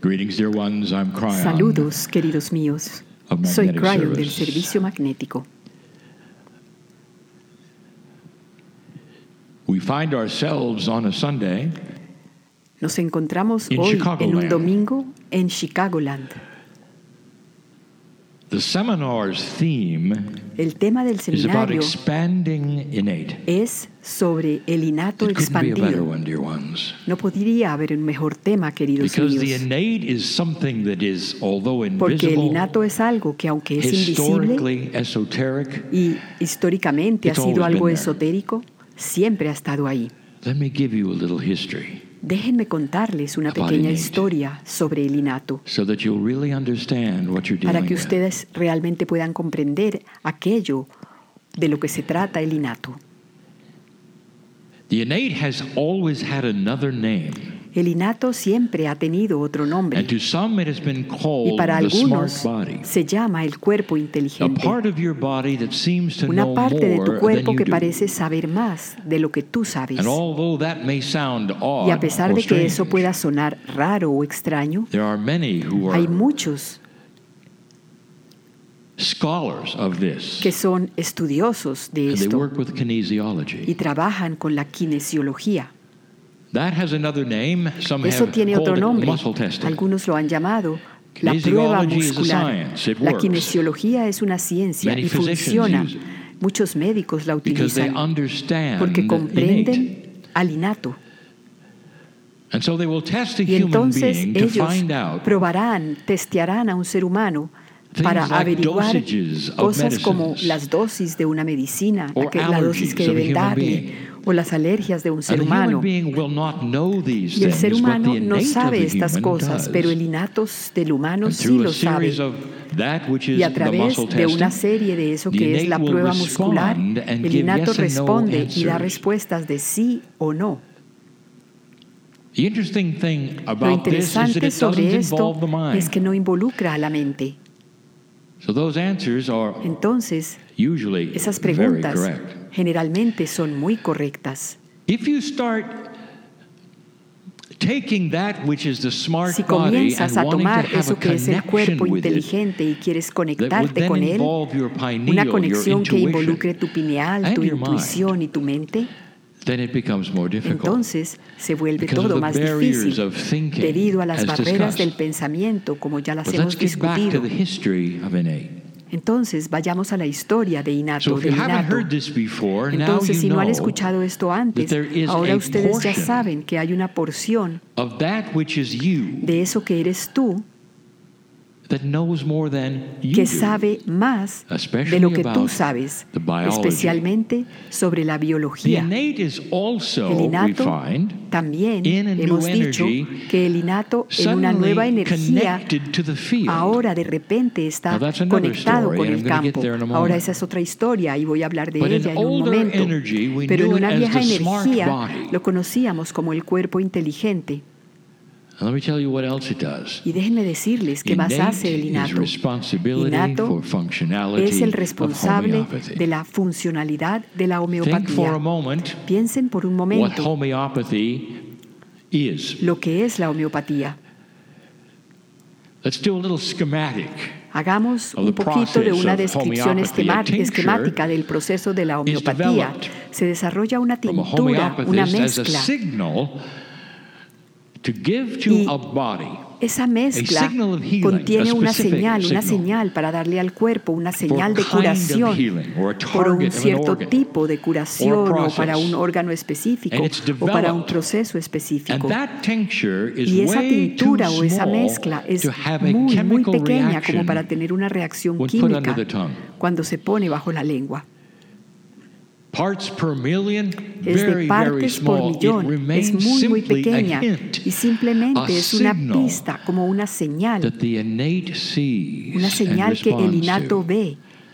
Greetings, dear ones. I'm Cryon. Saludos, queridos míos. Soy Cryon del Servicio Magnético. We find ourselves on a Sunday Nos encontramos in hoy en Chicagoland. un domingo en Chicagoland. The seminar's theme El tema del is about seminario expanding innate. es sobre el innato It couldn't be a better expandido. one, dear ones. No podría haber un mejor tema, queridos Because the míos, innate is something that is, although porque el invisible, innato es algo que, aunque es invisible historically esoteric, y históricamente ha It's sido always algo been there. esotérico, siempre ha estado ahí. let me give you a little history Déjenme contarles una About pequeña innate. historia sobre el innato, so that you'll really understand what you're para dealing que with. ustedes realmente puedan comprender aquello de lo que se trata el innato. The innate has always had another name, El innato siempre ha tenido otro nombre and to some it has been y called para the smart algunos body. se llama el cuerpo A inteligente. part of your body that seems to Una know parte de tu more than cuerpo you que do. parece saber más de lo que tú sabes. And although that may sound odd Y a pesar or de que eso strange, pueda sonar raro o extraño, there are many who hay are muchos scholars of this, que son estudiosos de and they esto work with y kinesiology. trabajan con la kinesiología. That has another name. Some Eso have tiene otro called it nombre. muscle testing. Algunos lo han llamado la prueba Kinesiology is a muscular. science. It La works. kinesiología es una ciencia Many y physicians funciona. use it Muchos médicos la because they utilizan understand porque innate. comprenden al innato. And so they will test a Y human entonces being to ellos find out probarán, testearán a un ser humano things para like averiguar dosages of cosas como medicines las dosis de una medicina, or la dosis que allergies of a deben human darle, being. o las alergias de un ser And the human humano. being will not know these Y el ser things, but humano the no innate sabe of the estas human cosas, does. pero el innato del humano And sí through a lo sabe. series of that which is Y a the través muscle de una testing, serie de eso the que es innate la will prueba muscular, respond and el give innato yes and no responde y da answers. respuestas de sí o no. The interesting thing Lo about this is that interesante it sobre doesn't esto involve the mind. es que no involucra a la mente. So those answers are Entonces, usually esas very preguntas correct. generalmente son muy correctas. If you start taking that which is the smart Si body and comienzas a wanting to tomar have a eso que es el connection cuerpo with it, inteligente y quieres that would conectarte then con él, involve your una pineal, your conexión que intuition, involucre tu pineal, and tu your intuición y tu mente, then it becomes more difficult. entonces se vuelve Because of todo the más barriers difícil of thinking, debido a las as barreras del discussed. pensamiento, como ya las But hemos let's get back to discutido. the history of innate. Entonces vayamos a la historia de So innato, if you del haven't innato. heard this before, now Entonces, you si no han know escuchado esto antes, that there is ahora a ustedes ya portion saben que hay una porción of that which is you de eso que eres tú that knows more than you que do. sabe más de Especially lo que tú about sabes, the biology. especialmente sobre la The biología. innate is also, El we innato find, también in a new hemos dicho energy, que el innato en una nueva suddenly energía connected to the field. ahora de repente está Now, that's another conectado story, con and el I'm gonna get campo. there in a moment. Ahora esa es otra historia y voy a hablar de But in ella en un older momento. energy, we Pero en knew it una as vieja the smart energía body. lo conocíamos como el cuerpo inteligente. And let me tell you what else it does. Y déjenme decirles qué más hace el Innate is innato. responsibility Innato for functionality es el of responsable homeopathy. de la funcionalidad de la Think for a homeopatía. moment Piensen por un what momento homeopathy is. lo que es la homeopatía. Let's do a little schematic. Hagamos of un the poquito de process una of descripción homeopathy. A tincture esquemática del proceso de la homeopatía. developed Se desarrolla una From a tintura, una homeopathist as a mezcla. signal to give to Y a body esa mezcla a signal of healing, contiene a una specific señal signal. para darle al cuerpo una for señal a de kind of curación healing or a por un target of an cierto organ. tipo de curación or a o para process. un órgano específico And it's o para un developed. proceso And específico. that tincture is Y esa way tintura too o esa small mezcla es to have a muy chemical pequeña reaction como para tener una reacción when put under química the tongue. cuando se pone bajo la lengua. Parts per million, Es de very, very partes por small. It millón, remains es muy simply pequeña a hint, y simplemente a es una signal pista, como una señal that the innate sees que and el innato responds ve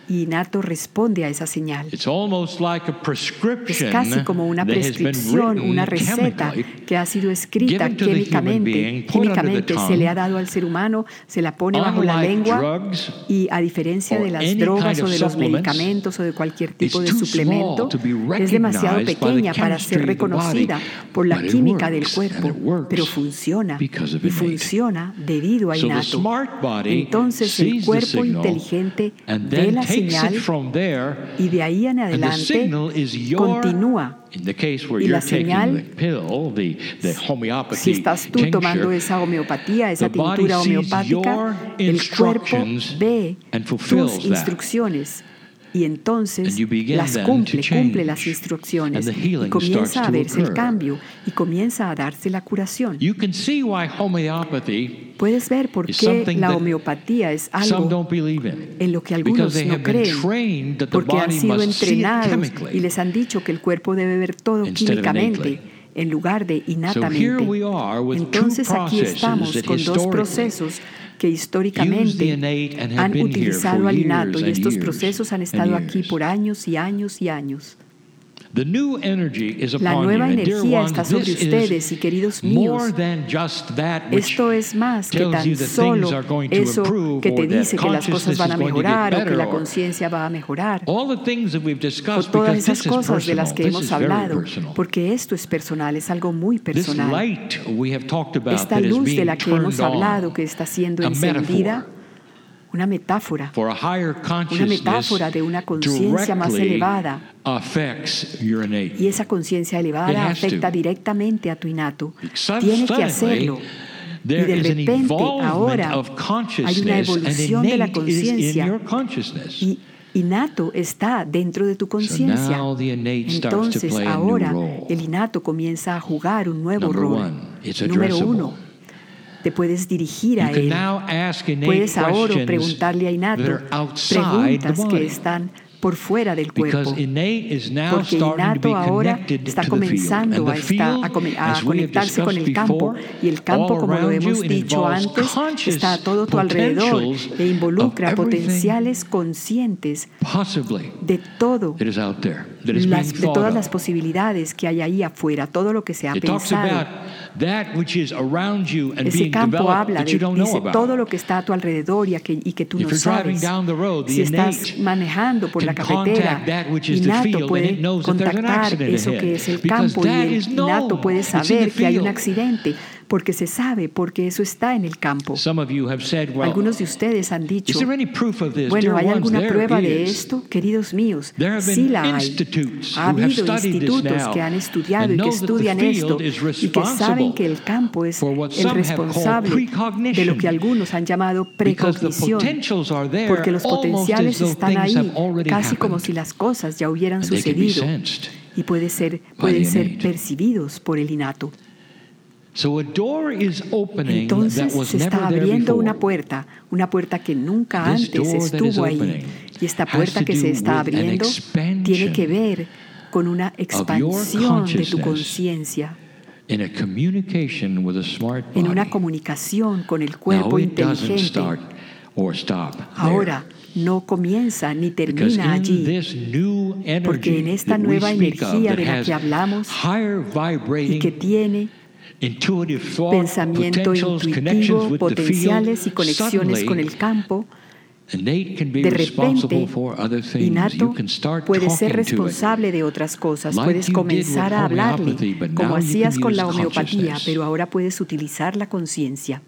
Y innato responde a esa señal. It's almost like a Es prescription casi como una that has been prescripción, written una receta chemically, que ha sido escrita given to the human being, put under the químicamente se le ha dado al ser humano, se la pone bajo la Unlike lengua, drugs y a diferencia or de las any drogas kind o of de los supplements, medicamentos o de cualquier tipo de it's too suplemento, small to be es demasiado recognized by the pequeña para chemistry ser of the reconocida body, por la but it química del works, and cuerpo, it works pero funciona, because of y innate. funciona debido a So the innato. smart body Entonces el sees the cuerpo signal inteligente and ve then la takes señal, it from there, y de ahí en and the adelante signal is continúa. in the case where Y you're la señal, taking the pill, the homeopathy si estás tú tomando tincture, esa homeopatía, esa the body tintura sees homeopática, your el cuerpo instructions ve and fulfills tus that. instrucciones y entonces And you begin las then cumple, to cumple change. las instrucciones And the healing y comienza starts a to verse el occur. cambio y comienza a darse la curación. You can see why homeopathy Puedes ver por is qué something la that homeopatía es some algo don't believe in, en lo que because algunos they no have been creen, trained that the porque han body sido must see it entrenados chemically. y les han dicho que el cuerpo debe ver todo Instead of químicamente innately. en lugar de So here innatamente. we are with two Entonces aquí processes estamos that con dos historically procesos que use the históricamente innate and have han been here utilizado for al innato, years y and estos years procesos han and estado aquí years. por años y años y años. The new energy is La upon nueva you, and dear energía ones, está sobre this ustedes, is y queridos more míos, than just that which esto es más que tells tan you that solo things are going to eso improve que te or that dice que las cosas consciousness van a is going to get mejorar o que better la or conciencia va a mejorar. all the things that we've O discussed, todas because esas this is cosas de las personal. que This hemos is very hablado, personal. porque esto es personal, es algo muy This personal. light we have talked about Esta that is luz de being la que hemos turned hablado, on, que está siendo a encendida, metaphor una metáfora, for a higher una consciousness metáfora de una conciencia más directly elevada, affects your innate. y esa conciencia It elevada has to. afecta directamente a tu innato. Suddenly, Tiene que hacerlo. Y there de is an repente, evolvement ahora, of hay consciousness, una and evolución de la innate is in conciencia, your consciousness. y innato está dentro de tu conciencia. now the innate starts to Entonces play a new ahora role. el innato comienza a jugar un nuevo Number rol. one, it's Número addressable. uno, te puedes dirigir a You can él. now ask innate Puedes ahora questions preguntarle a innato that are outside the preguntas que body. están por fuera del cuerpo. Because innate is now Porque starting to be innato ahora connected está to the field. comenzando And a, the field, a as we have conectarse con discussed el campo. before, Y el campo, all como lo around you, hemos it dicho involves antes, conscious está a todo tu alrededor potentials e involucra of everything potenciales conscientes possibly de todo, that is out there, that is being de thought todas of. las posibilidades que hay ahí afuera, todo lo que se ha It talks pensado. about that which is around you and Ese being campo developed habla that you don't know dice about. todo lo que está a tu alrededor y que tú If no you're driving sabes. down the road, the Si estás innate manejando por la can carretera, contact that which is the innato field, and it puede knows that there's an contactar accident eso ahead. que es el Because campo, y that el is known. innato puede It's in the saber que hay un field. accidente, porque se sabe, porque eso está en el campo. Some of you have said, well, Algunos de ustedes han dicho, is there any proof of this? bueno, Dear ¿hay ones, alguna there prueba de is. esto? Queridos míos, There have sí been la hay. institutes Ha who have habido studied this institutos now que han estudiado and y que know that the estudian esto field is y que saben responsible que el campo es for what el some have called responsable de lo precognition. que algunos han llamado Because the precognición, potentials are there porque los almost potenciales as though están things ahí, have already casi como happened. si las cosas ya hubieran And they can be sucedido, sensed y pueden by the ser innate. percibidos por el innato. So a door is opening that Entonces was se está never there abriendo before. una puerta que nunca This antes door that is estuvo ahí. opening Y esta has puerta to que do se está with an abriendo tiene que expansion ver con una expansión de tu consciousness conciencia, in a communication with a smart body. en una comunicación con el cuerpo Now it doesn't inteligente. start or stop there. Ahora no comienza ni Because termina in allí, this new porque en energy esta that we nueva speak of, energía that de la has que hablamos higher y vibrating, que tiene intuitive thought, pensamiento potentials, intuitivo, connections with the potenciales y field, conexiones con el campo, innate can be de responsible repente, for other things. innato You can start puede ser talking to it. responsable de otras cosas, Like puedes you did comenzar with a hablarle homeopathy, but como now you hacías can con use la homeopatía, consciousness. pero ahora puedes utilizar la conciencia.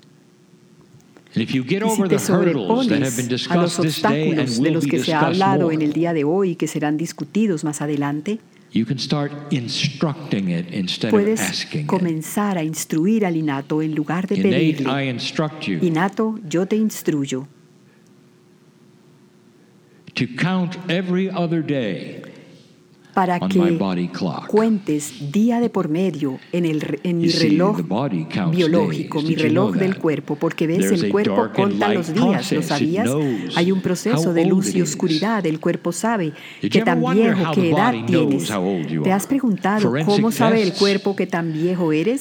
And if you get Y si over te the hurdles that have been sobrepones a los discussed this day and obstáculos de will los be que se ha discussed hablado more, en el día de hoy y que serán discutidos más adelante, you can start instructing it instead of puedes asking it. comenzar a instruir al innato en lugar de Innate, I pedirle. instruct you Innato, yo te instruyo to count every other day para on my que body clock. cuentes día de por medio en mi You see, reloj the body counts biológico, days. mi Did you know reloj del that? cuerpo, porque ves, There's el a cuerpo dark and conta light los días, ¿lo process. It sabías? knows Hay un proceso how de old luz it y is. oscuridad, el cuerpo sabe Did qué you tan ever wonder viejo, how qué the edad body knows tienes. how old you ¿Te are? has preguntado Forensic cómo sabe el tests cuerpo qué tan viejo eres?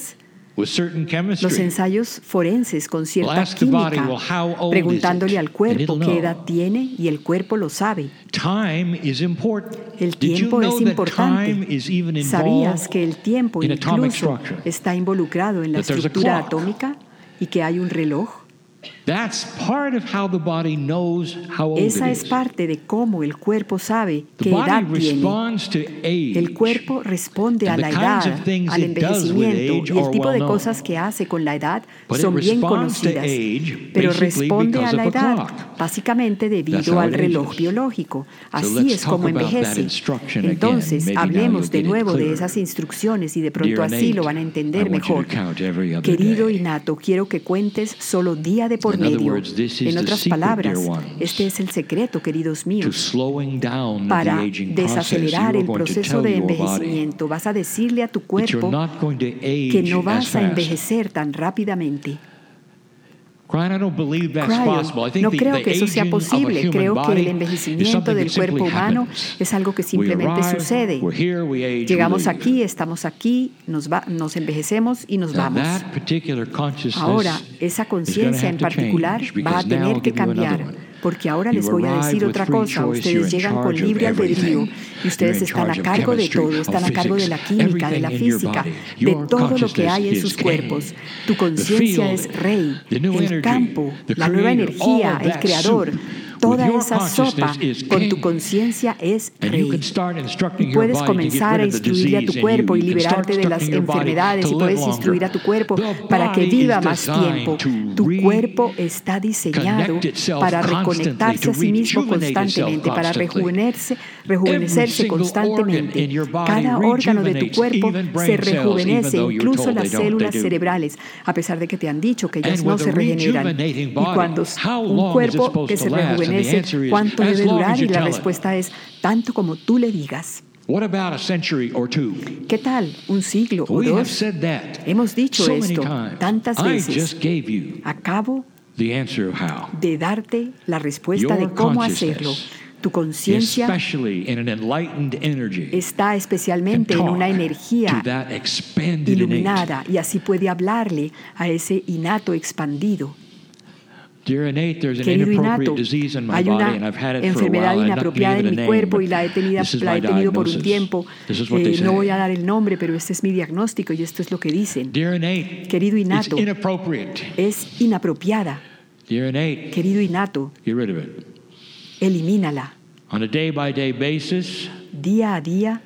with certain Los chemistry. ensayos forenses con We'll cierta ask the body, química, well, how old preguntándole is it? al And cuerpo it'll qué know. edad tiene y el cuerpo lo sabe. Time is important. El Did you tiempo know es that importante. time is even ¿Sabías involved que el tiempo in atomic incluso structure? está involucrado en la That there's a estructura clock. atómica y que hay un reloj? That's part of how the body knows how old Esa it es is. parte de cómo el cuerpo sabe The qué edad body tiene. responds to age. El cuerpo responde a And la the kinds edad, of things al it does with envejecimiento, age y el are tipo well de known. cosas que hace con la edad But it son bien responds to conocidas, age pero basically responde because a la of a edad clock. básicamente That's debido how al it reloj ages. biológico. Así let's es como talk about that envejece. instruction again. Entonces, Maybe now hablemos you'll de get it nuevo de clearer. esas instrucciones y de pronto Dear así lo Nate, van a I entender want you to mejor. count every other Querido day. Inato, quiero que cuentes solo día de por In other medio. words, this is En the otras secret, palabras, dear ones, este es el secreto, queridos to míos, slowing down the para aging process. desacelerar You are el going to proceso tell de your body envejecimiento. Vas a decirle a tu that you're cuerpo not going to que age no as vas a fast. envejecer tan rápidamente. Brian, I don't believe that's Cryo, possible. I think no creo the que eso sea aging of a posible. human Creo que body el is envejecimiento something del that simply cuerpo humano happens. es algo que We simplemente arrive, sucede. we're here, we age, we Llegamos leave. aquí, estamos aquí, nos envejecemos y nos Now, vamos. that particular consciousness Ahora, esa is gonna conciencia have en to particular change, va a because now tener I'll que give you another cambiar, one. porque ahora You les voy a arrive decir with otra free cosa. choice, you're Ustedes in llegan con charge of libre albedrío everything. y ustedes You're in están a charge of cargo de chemistry, todo, están of a cargo de la physics, química, de la everything in your física, body. de Your todo lo que hay en consciousness sus is cuerpos. king. Tu conciencia The es field, rey, the new el energy, campo, the la nueva creator, energía, all of el that creador. soup. Toda With your esa sopa consciousness is con tu king. conciencia es And you rey. can start instructing Y your puedes body to get comenzar a rid of the instruirle a disease tu in cuerpo y you. You can start liberarte de las instructing your body enfermedades to y puedes live instruir a longer. tu cuerpo The para que body viva is más designed tiempo. to Tu cuerpo está diseñado reconnect itself para constantly, reconectarse to a sí mismo rejuvenate itself constantemente, para constantly. rejuvenecerse Every single organ constantemente. in your body Cada órgano de tu rejuvenates, cuerpo even brain se cells, rejuvenece, even though you're incluso told las they don't, células they do. cerebrales, a pesar de que te han dicho que ellas And no with se a regeneran. rejuvenating Y body, cuando how un long is it cuerpo supposed que to se last? And the rejuvenece, answer is, ¿cuánto as debe long as durar? you Y la tell it. respuesta es tanto como tú le digas. What about a century or two? ¿Qué tal? ¿Un siglo o We have dos? said that Hemos dicho so many esto times. tantas I veces. just gave you Acabo the answer of how. de darte la respuesta de Your cómo hacerlo. consciousness, Tu conciencia especially in an enlightened energy, está especialmente en una to energía that expanded innate. iluminada y así puede hablarle a ese innato expandido. Dear innate, there's an Querido inappropriate innato, disease in my hay body, una and I've had it for a enfermedad while. I'm not going to inapropiada give en it a mi name, cuerpo but y la he this is my tenido por un diagnosis. tiempo. This is what they No voy say. a dar el nombre, pero este es mi diagnóstico y esto es lo que dicen. Dear innate, Querido it's innato, inappropriate. es inapropiada. Dear innate, Querido innato, get rid of it. elimínala. On a day-by-day basis, Día a día,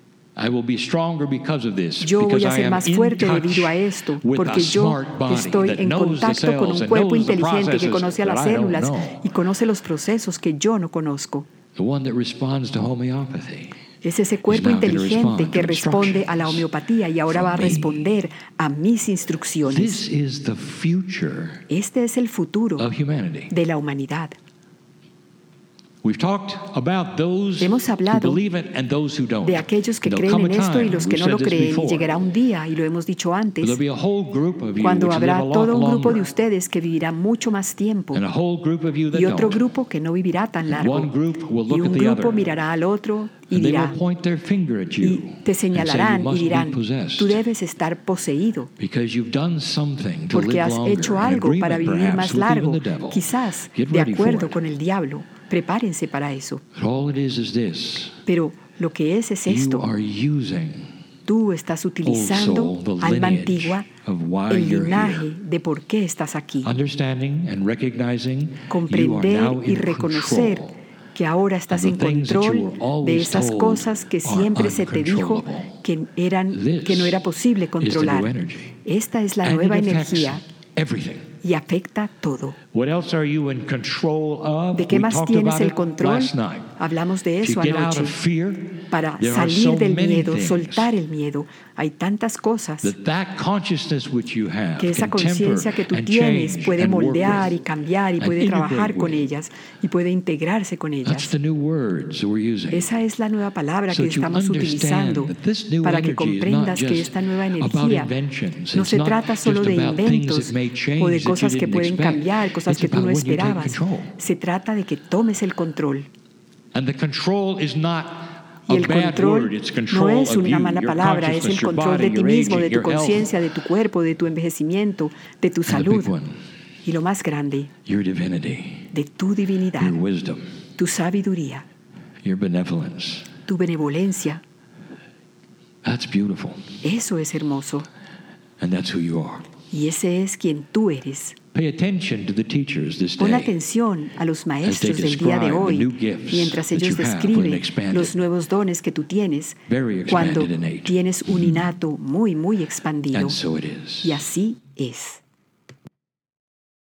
I will be stronger because of this. yo voy because a I ser am más in fuerte touch debido a esto, with porque a yo smart body estoy that en knows the contacto con cells un and cuerpo knows the inteligente que processes conoce a las that I don't células know. y conoce los procesos que yo no conozco. The one that responds to homeopathy. Es ese cuerpo now gonna inteligente respond que to responde a la instructions homeopatía y ahora va a from me. responder a mis instrucciones. This is the future Este es el futuro of humanity. de la humanidad. We've talked about those Hemos who hablado believe it and those who don't. De aquellos que There'll creen come en a esto y time, los que we've no lo said this creen. Y before, llegará un día, y lo hemos dicho antes, there'll be a whole group of you cuando which live habrá a lot todo un grupo de longer, ustedes que vivirá mucho más tiempo and a whole group of you that y otro don't. grupo que no vivirá tan largo. One group will Y look un at the grupo other, mirará al otro y and they dirá, will point their finger at you y te and say, señalarán you y must dirán, be possessed tú debes estar poseído because you've done something to porque live has longer, hecho in algo para agreement vivir perhaps más with even largo, the devil. quizás Get de ready for acuerdo it. con el diablo. Prepárense para eso. But all it is this. Pero lo que es You esto. are using Tú estás utilizando old soul, the alma lineage antigua, of why el you're linaje here. de por qué estás aquí. Understanding and recognizing you are Comprender now y in reconocer control que ahora estás of en the things that you control were de always esas told cosas que are siempre se te dijo uncontrollable. que no era posible Is the new controlar. energy. Esta es la And nueva it affects energía everything. y afecta todo. What else are you in control of? ¿De qué We más talked tienes about el it control? last night. Hablamos de To eso get out anoche. of fear, Para there are salir so del many miedo, things soltar el miedo. Hay tantas cosas that consciousness which you have que esa can temper conciencia que tú and tienes change puede and work moldear y with. cambiar y and puede integrate trabajar con with. ellas y puede integrarse con That's ellas. the new words we're using. Esa es la nueva palabra So que that you estamos understand utilizando that this new para que energy is not comprendas que just esta nueva about energía inventions. no It's se not trata solo just de about things inventos that may change o de that you cosas que didn't pueden expect. cambiar, cosas It's que tú about no when you take esperabas. control. Se trata de que tomes el control. And the control is not Y a el bad control word. It's no control es of una you, mala your palabra, es consciousness, el your control body, de ti your mismo, aging, de tu your health. conciencia, de tu cuerpo, de tu envejecimiento, de tu And the salud. big one, Y lo más grande, your divinity, de tu divinidad, your wisdom, tu sabiduría, your benevolence. tu benevolencia. That's beautiful. Eso es hermoso. And that's who you are. Y ese es quien tú eres. Pay attention to the teachers this Pon day atención a los as they maestros del día de describe the hoy, new gifts mientras that ellos you have when describen expanded. los nuevos dones que tú tienes Very cuando expanded innate. tienes un innato muy, muy expandido. And so it is. Y así es.